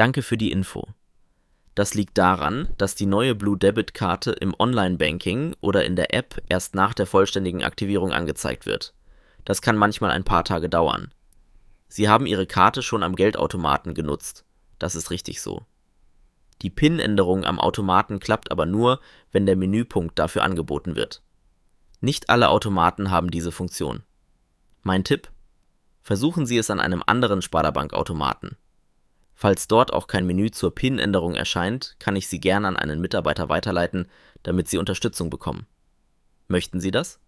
Danke für die Info. Das liegt daran, dass die neue Blue Debit Karte im Online-Banking oder in der App erst nach der vollständigen Aktivierung angezeigt wird. Das kann manchmal ein paar Tage dauern. Sie haben Ihre Karte schon am Geldautomaten genutzt. Das ist richtig so. Die PIN-Änderung am Automaten klappt aber nur, wenn der Menüpunkt dafür angeboten wird. Nicht alle Automaten haben diese Funktion. Mein Tipp: Versuchen Sie es an einem anderen Sparda-Bank-Automaten. Falls dort auch kein Menü zur PIN-Änderung erscheint, kann ich Sie gerne an einen Mitarbeiter weiterleiten, damit Sie Unterstützung bekommen. Möchten Sie das?